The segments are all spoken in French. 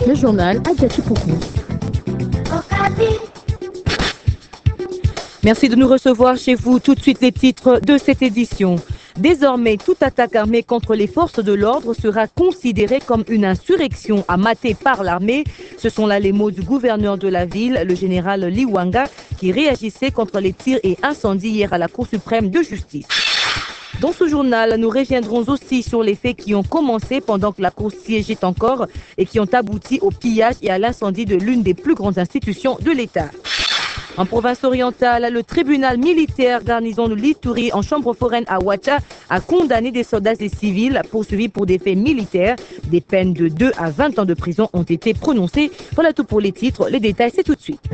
Le journal Adjati Poukou. Merci de nous recevoir chez vous. Tout de suite les titres de cette édition. Désormais, toute attaque armée contre les forces de l'ordre sera considérée comme une insurrection à mater par l'armée. Ce sont là les mots du gouverneur de la ville, le général Liwanga, qui réagissait contre les tirs et incendies hier à la Cour suprême de justice. Dans ce journal, nous reviendrons aussi sur les faits qui ont commencé pendant que la Cour siégeait encore et qui ont abouti au pillage et à l'incendie de l'une des plus grandes institutions de l'État. En province orientale, le tribunal militaire garnison de l'Ituri en chambre foraine à Ouacha a condamné des soldats et civils poursuivis pour des faits militaires. Des peines de 2 à 20 ans de prison ont été prononcées. Voilà tout pour les titres. Les détails, c'est tout de suite.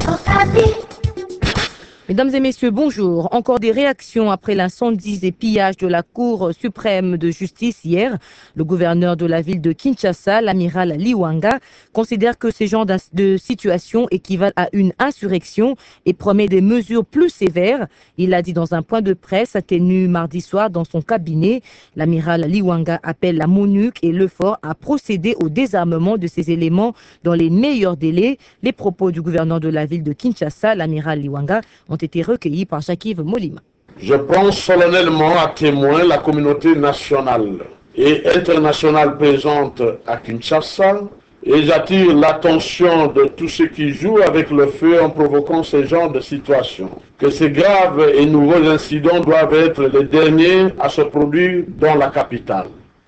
Mesdames et messieurs, bonjour. Encore des réactions après l'incendie et pillage de la Cour suprême de justice hier. Le gouverneur de la ville de Kinshasa, l'amiral Liwanga, considère que ces genres de situations équivalent à une insurrection et promet des mesures plus sévères. Il l'a dit dans un point de presse tenu mardi soir dans son cabinet. L'amiral Liwanga appelle la MONUC et l'EUFOR à procéder au désarmement de ces éléments dans les meilleurs délais. Les propos du gouverneur de la ville de Kinshasa, l'amiral Liwanga, ont été recueillis par Jacques-Yves Molima. Je prends solennellement à témoin la communauté nationale et internationale présente à Kinshasa et j'attire l'attention de tous ceux qui jouent avec le feu en provoquant ce genre de situation. Que ces graves et nouveaux incidents doivent être les derniers à se produire dans la capitale.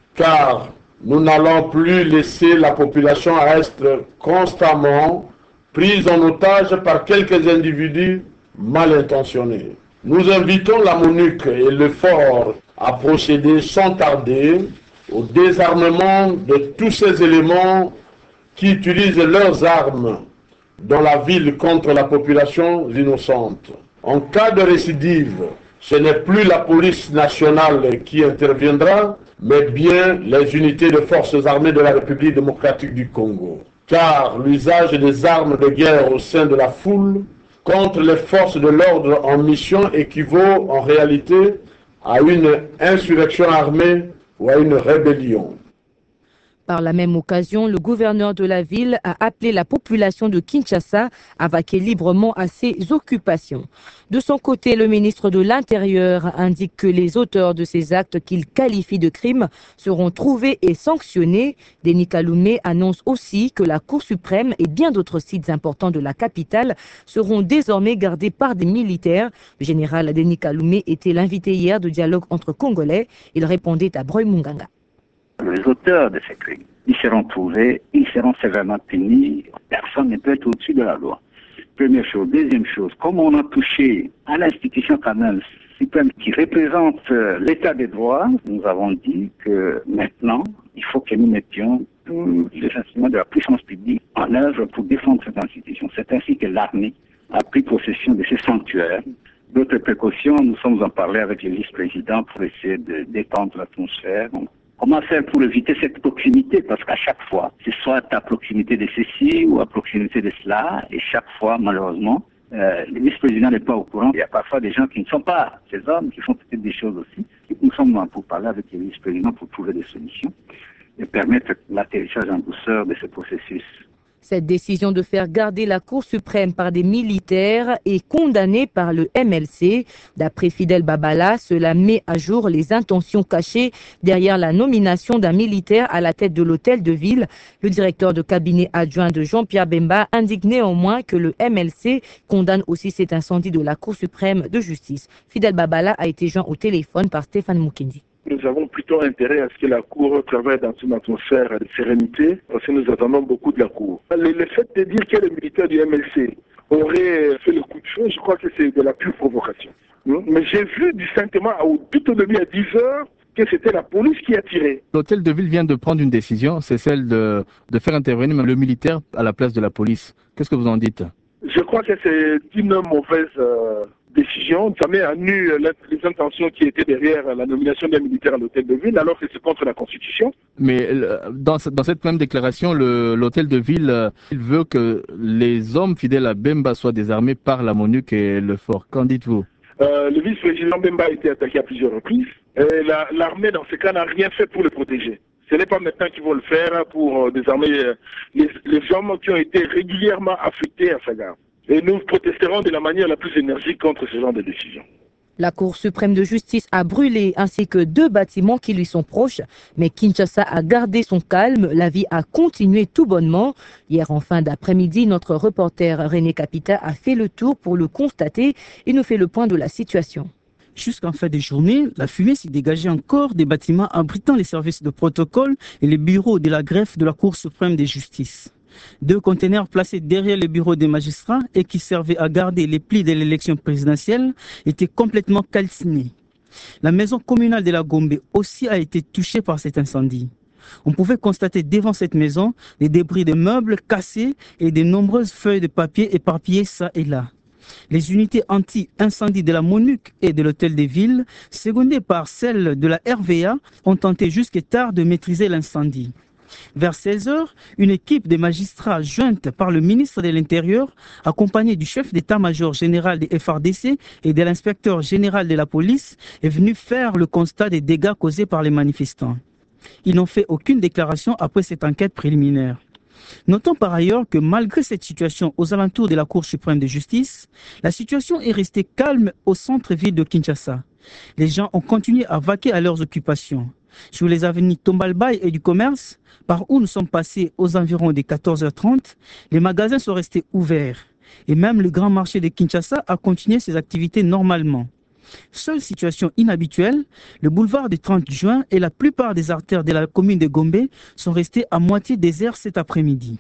Car nous n'allons plus laisser la population être constamment prise en otage par quelques individus mal intentionnés. Nous invitons la MONUC et l'EUFOR à procéder sans tarder au désarmement de tous ces éléments qui utilisent leurs armes dans la ville contre la population innocente. En cas de récidive, ce n'est plus la police nationale qui interviendra, mais bien les unités de forces armées de la République démocratique du Congo. Car l'usage des armes de guerre au sein de la foule contre les forces de l'ordre en mission équivaut en réalité à une insurrection armée ou à une rébellion. Par la même occasion, le gouverneur de la ville a appelé la population de Kinshasa à vaquer librement à ses occupations. De son côté, le ministre de l'Intérieur indique que les auteurs de ces actes qu'il qualifie de crimes seront trouvés et sanctionnés. Denis Kalume annonce aussi que la Cour suprême et bien d'autres sites importants de la capitale seront désormais gardés par des militaires. Le général Denis Kalume était l'invité hier de dialogue entre Congolais. Il répondait à Broy Munganga. Les auteurs de ces crimes, ils seront trouvés, ils seront sévèrement punis. Personne ne peut être au-dessus de la loi. Première chose. Deuxième chose, comme on a touché à l'institution quand même suprême qui représente l'état des droits, nous avons dit que maintenant, il faut que nous mettions tous les instruments de la puissance publique en œuvre pour défendre cette institution. C'est ainsi que l'armée a pris possession de ces sanctuaires. D'autres précautions, nous sommes en parler avec le vice-président pour essayer de détendre l'atmosphère. Comment faire pour éviter cette proximité? Parce qu'à chaque fois, c'est soit à proximité de ceci ou à proximité de cela, et chaque fois, malheureusement, le vice-président n'est pas au courant. Il y a parfois des gens qui ne sont pas ces hommes, qui font peut-être des choses aussi. Nous sommes là pour parler avec le vice-président pour trouver des solutions et permettre l'atterrissage en douceur de ce processus. Cette décision de faire garder la Cour suprême par des militaires est condamnée par le MLC. D'après Fidel Babala, cela met à jour les intentions cachées derrière la nomination d'un militaire à la tête de l'hôtel de ville. Le directeur de cabinet adjoint de Jean-Pierre Bemba indique néanmoins que le MLC condamne aussi cet incendie de la Cour suprême de justice. Fidel Babala a été joint au téléphone par Stéphane Mukendi. Nous avons plutôt intérêt à ce que la Cour travaille dans une atmosphère de sérénité, parce que nous attendons beaucoup de la Cour. Le fait de dire que les militaires du MLC auraient fait le coup de feu, je crois que c'est de la pure provocation. Mais j'ai vu distinctement, tout au début à 10 heures, que c'était la police qui a tiré. L'hôtel de ville vient de prendre une décision, c'est celle de faire intervenir le militaire à la place de la police. Qu'est-ce que vous en dites? Je crois que c'est une mauvaise décision. Ça met à nu les intentions qui étaient derrière la nomination d'un militaire à l'hôtel de ville, alors que c'est contre la Constitution. Mais dans cette même déclaration, l'hôtel de ville, il veut que les hommes fidèles à Bemba soient désarmés par la MONUC et l'EUFOR. Qu'en dites-vous? Le vice-président Bemba a été attaqué à plusieurs reprises. L'armée, dans ce cas, n'a rien fait pour le protéger. Ce n'est pas maintenant qu'ils vont le faire pour désarmer les hommes qui ont été régulièrement affectés à Saga. Et nous protesterons de la manière la plus énergique contre ce genre de décision. La Cour suprême de justice a brûlé ainsi que 2 bâtiments qui lui sont proches. Mais Kinshasa a gardé son calme. La vie a continué tout bonnement. Hier en fin d'après-midi, notre reporter René Capita a fait le tour pour le constater et nous fait le point de la situation. Jusqu'en fin de journée, la fumée s'y dégageait encore des bâtiments abritant les services de protocole et les bureaux de la greffe de la Cour suprême de justice. 2 conteneurs placés derrière les bureaux des magistrats et qui servaient à garder les plis de l'élection présidentielle étaient complètement calcinés. La maison communale de la Gombe aussi a été touchée par cet incendie. On pouvait constater devant cette maison des débris de meubles cassés et de nombreuses feuilles de papier éparpillées ça et là. Les unités anti-incendie de la MONUC et de l'hôtel de ville, secondées par celles de la RVA, ont tenté jusqu'à tard de maîtriser l'incendie. Vers 16 h, une équipe de magistrats jointe par le ministre de l'Intérieur, accompagnée du chef d'état-major général des FARDC et de l'inspecteur général de la police, est venue faire le constat des dégâts causés par les manifestants. Ils n'ont fait aucune déclaration après cette enquête préliminaire. Notons par ailleurs que malgré cette situation aux alentours de la Cour suprême de justice, la situation est restée calme au centre-ville de Kinshasa. Les gens ont continué à vaquer à leurs occupations. Sur les avenues Tombalbaye et du commerce, par où nous sommes passés aux environs des 14 h 30, les magasins sont restés ouverts. Et même le grand marché de Kinshasa a continué ses activités normalement. Seule situation inhabituelle, le boulevard du 30 juin et la plupart des artères de la commune de Gombe sont restés à moitié déserts cet après-midi.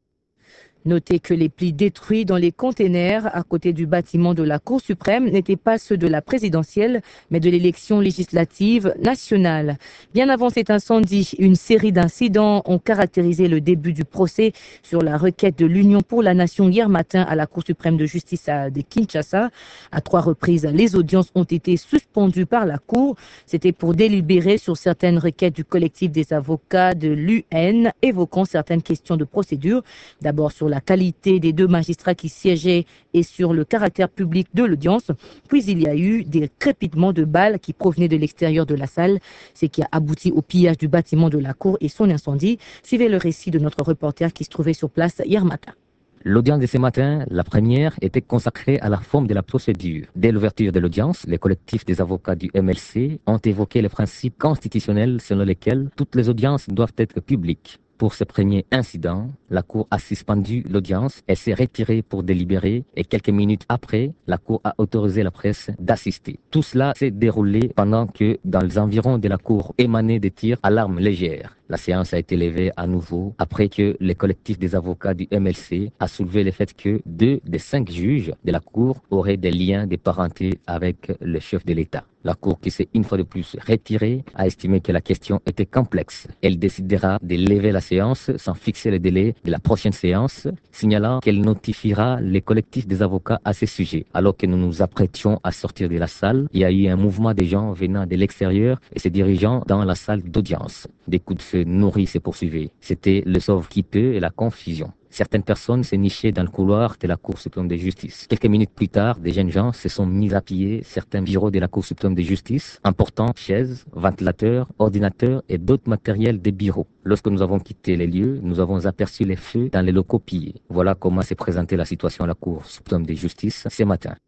Notez que les plis détruits dans les containers à côté du bâtiment de la Cour suprême n'étaient pas ceux de la présidentielle, mais de l'élection législative nationale. Bien avant cet incendie, une série d'incidents ont caractérisé le début du procès sur la requête de l'Union pour la Nation hier matin à la Cour suprême de justice de Kinshasa. À 3 reprises, les audiences ont été suspendues par la Cour. C'était pour délibérer sur certaines requêtes du collectif des avocats de l'UN, évoquant certaines questions de procédure. D'abord sur la qualité des 2 magistrats qui siégeaient et sur le caractère public de l'audience. Puis il y a eu des crépitements de balles qui provenaient de l'extérieur de la salle, ce qui a abouti au pillage du bâtiment de la Cour et son incendie. Suivez le récit de notre reporter qui se trouvait sur place hier matin. L'audience de ce matin, la première, était consacrée à la forme de la procédure. Dès l'ouverture de l'audience, les collectifs des avocats du MLC ont évoqué les principes constitutionnels selon lesquels toutes les audiences doivent être publiques. Pour ce premier incident, la Cour a suspendu l'audience, elle s'est retirée pour délibérer et quelques minutes après, la Cour a autorisé la presse d'assister. Tout cela s'est déroulé pendant que dans les environs de la Cour émanaient des tirs à l'arme légère. La séance a été levée à nouveau après que le collectif des avocats du MLC a soulevé le fait que 2 des 5 juges de la Cour auraient des liens de parenté avec le chef de l'État. La Cour, qui s'est une fois de plus retirée, a estimé que la question était complexe. Elle décidera de lever la séance sans fixer le délai de la prochaine séance, signalant qu'elle notifiera les collectifs des avocats à ce sujet. Alors que nous nous apprêtions à sortir de la salle, il y a eu un mouvement de gens venant de l'extérieur et se dirigeant dans la salle d'audience. Des coups de feu nourris se poursuivaient. C'était le sauve-qui-peut et la confusion. Certaines personnes se nichaient dans le couloir de la Cour suprême de justice. Quelques minutes plus tard, des jeunes gens se sont mis à piller certains bureaux de la Cour suprême de justice, emportant chaises, ventilateurs, ordinateurs et d'autres matériels des bureaux. Lorsque nous avons quitté les lieux, nous avons aperçu les feux dans les locaux pillés. Voilà comment s'est présentée la situation à la Cour suprême de justice ce matin.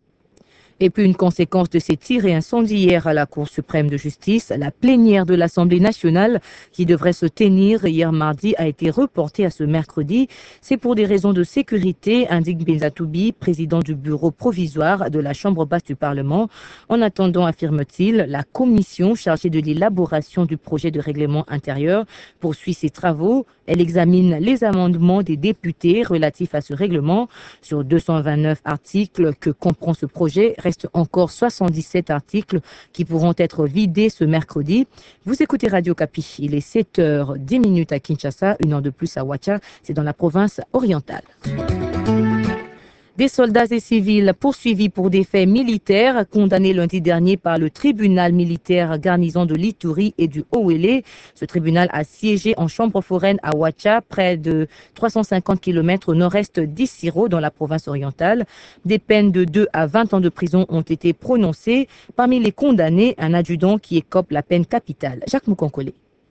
Et puis une conséquence de ces tirs et incendies hier à la Cour suprême de justice, la plénière de l'Assemblée nationale qui devrait se tenir hier mardi a été reportée à ce mercredi. C'est pour des raisons de sécurité, indique Benzatoubi, président du bureau provisoire de la Chambre basse du Parlement. En attendant, affirme-t-il, la commission chargée de l'élaboration du projet de règlement intérieur poursuit ses travaux. Elle examine les amendements des députés relatifs à ce règlement. Sur 229 articles que comprend ce projet, restent encore 77 articles qui pourront être vidés ce mercredi. Vous écoutez Radio Kapi, il est 7 h 10 à Kinshasa, 1 heure de plus à Ouacha, c'est dans la province orientale. Des soldats et civils poursuivis pour des faits militaires condamnés lundi dernier par le tribunal militaire garnison de l'Ituri et du Haut-Wélé. Ce tribunal a siégé en chambre foraine à Ouacha, près de 350 km au nord-est d'Issiro, dans la province orientale. Des peines de 2 à 20 ans de prison ont été prononcées. Parmi les condamnés, un adjudant qui écope la peine capitale. Jacques Moukonkole.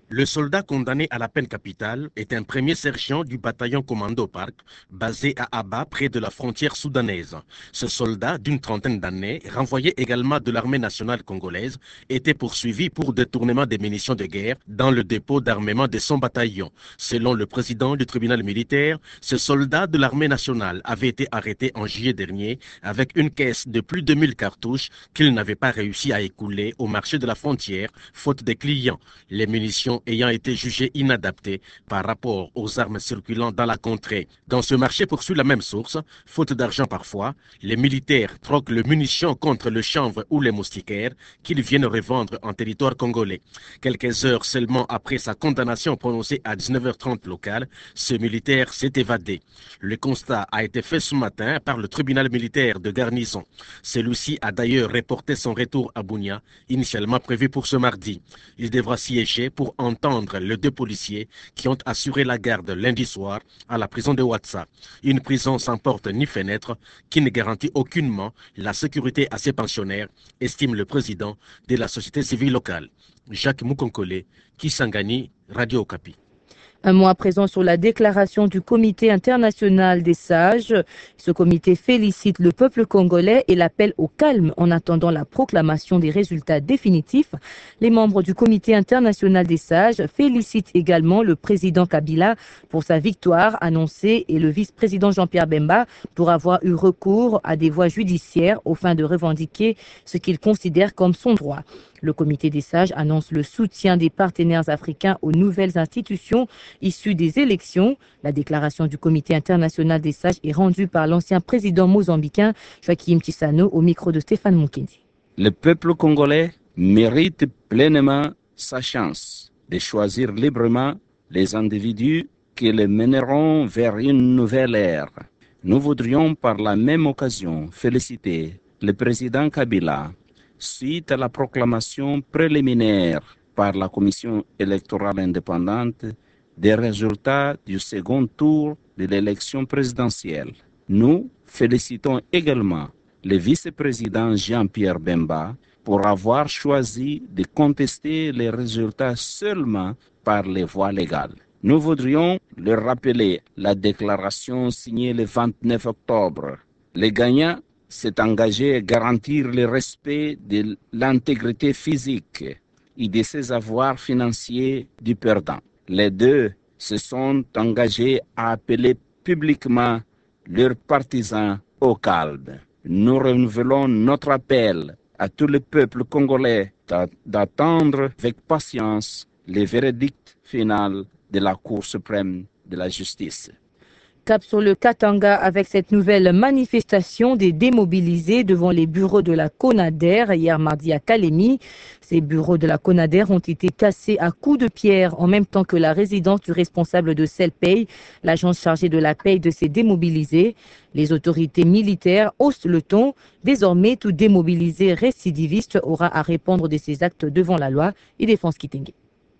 Le soldat condamné à la peine capitale est un premier sergent du bataillon Commando Park, basé à Aba, près de la frontière soudanaise. Ce soldat, d'une trentaine d'années, renvoyé également de l'armée nationale congolaise, était poursuivi pour détournement des munitions de guerre dans le dépôt d'armement de son bataillon. Selon le président du tribunal militaire, ce soldat de l'armée nationale avait été arrêté en juillet dernier avec une caisse de plus de 1000 cartouches qu'il n'avait pas réussi à écouler au marché de la frontière, faute de clients. Les munitions ayant été jugées inadaptées par rapport aux armes circulant dans la contrée. Dans ce marché, poursuit la même source, faute d'argent parfois, les militaires troquent les munitions contre le chanvre ou les moustiquaires qu'ils viennent revendre en territoire congolais. Quelques heures seulement après sa condamnation prononcée à 19h30 locale, ce militaire s'est évadé. Le constat a été fait ce matin par le tribunal militaire de garnison. Celui-ci a d'ailleurs reporté son retour à Bunia, initialement prévu pour ce mardi. Il devra siéger pour entendre les 2 policiers qui ont assuré la garde lundi soir à la prison de Ouatsa. Une prison sans porte ni fenêtre qui ne garantit aucunement la sécurité à ses pensionnaires, estime le président de la société civile locale. Jacques Mukonkole, Kisangani, Radio Okapi. Un mois à présent sur la déclaration du Comité international des sages. Ce comité félicite le peuple congolais et l'appelle au calme en attendant la proclamation des résultats définitifs. Les membres du Comité international des sages félicitent également le président Kabila pour sa victoire annoncée et le vice-président Jean-Pierre Bemba pour avoir eu recours à des voies judiciaires aux fins de revendiquer ce qu'ils considèrent comme son droit. Le comité des sages annonce le soutien des partenaires africains aux nouvelles institutions issues des élections. La déclaration du comité international des sages est rendue par l'ancien président mozambicain Joaquim Chissano au micro de Stéphane Mukendi. Le peuple congolais mérite pleinement sa chance de choisir librement les individus qui le mèneront vers une nouvelle ère. Nous voudrions par la même occasion féliciter le président Kabila suite à la proclamation préliminaire par la Commission électorale indépendante des résultats du second tour de l'élection présidentielle. Nous félicitons également le vice-président Jean-Pierre Bemba pour avoir choisi de contester les résultats seulement par les voies légales. Nous voudrions leur rappeler la déclaration signée le 29 octobre. Les gagnants s'est engagé à garantir le respect de l'intégrité physique et de ses avoirs financiers du perdant. Les deux se sont engagés à appeler publiquement leurs partisans au calme. Nous renouvelons notre appel à tout le peuple congolais d'attendre avec patience le verdict final de la Cour suprême de la justice. Cap sur le Katanga avec cette nouvelle manifestation des démobilisés devant les bureaux de la CONADER hier mardi à Kalemi. Ces bureaux de la CONADER ont été cassés à coups de pierre en même temps que la résidence du responsable de Selpay, l'agence chargée de la paye de ces démobilisés. Les autorités militaires haussent le ton. Désormais, tout démobilisé récidiviste aura à répondre de ses actes devant la loi. Et Défense Kitenge.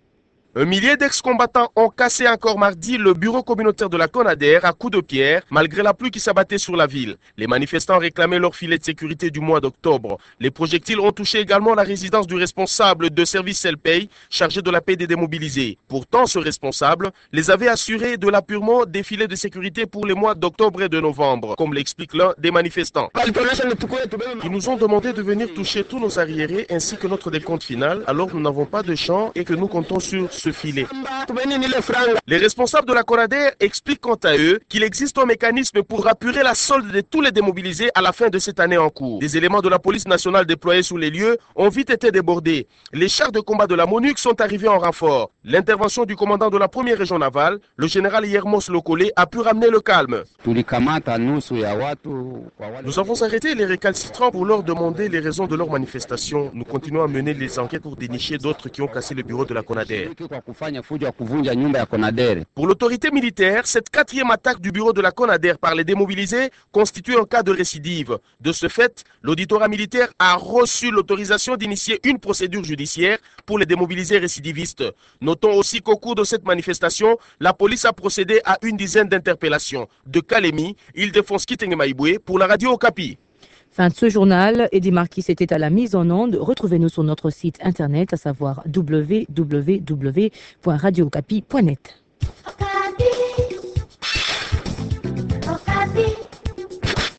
Un millier d'ex-combattants ont cassé encore mardi le bureau communautaire de la CONADER à coups de pierre, malgré la pluie qui s'abattait sur la ville. Les manifestants réclamaient leur filet de sécurité du mois d'octobre. Les projectiles ont touché également la résidence du responsable de service Selpay, chargé de la paix des démobilisés. Pourtant, ce responsable les avait assurés de l'appurement des filets de sécurité pour les mois d'octobre et de novembre, comme l'explique l'un des manifestants. Ils nous ont demandé de venir toucher tous nos arriérés ainsi que notre décompte final, alors que nous n'avons pas de champ et que nous comptons sur ce filet. Les responsables de la CONADER expliquent quant à eux qu'il existe un mécanisme pour apurer la solde de tous les démobilisés à la fin de cette année en cours. Des éléments de la police nationale déployés sur les lieux ont vite été débordés. Les chars de combat de la MONUC sont arrivés en renfort. L'intervention du commandant de la première région navale, le général Yermos Lokole, a pu ramener le calme. Nous avons arrêté les récalcitrants pour leur demander les raisons de leur manifestation. Nous continuons à mener les enquêtes pour dénicher d'autres qui ont cassé le bureau de la CONADER. Pour l'autorité militaire, cette 4e attaque du bureau de la CONADER par les démobilisés constitue un cas de récidive. De ce fait, l'auditorat militaire a reçu l'autorisation d'initier une procédure judiciaire pour les démobilisés récidivistes. Notons aussi qu'au cours de cette manifestation, la police a procédé à une dizaine d'interpellations. De Kalemi, Île-de-France Kitenge Maïboué pour la radio Okapi. Fin de ce journal. Eddie Marquis était à la mise en onde. Retrouvez-nous sur notre site internet, à savoir www.radiocapi.net.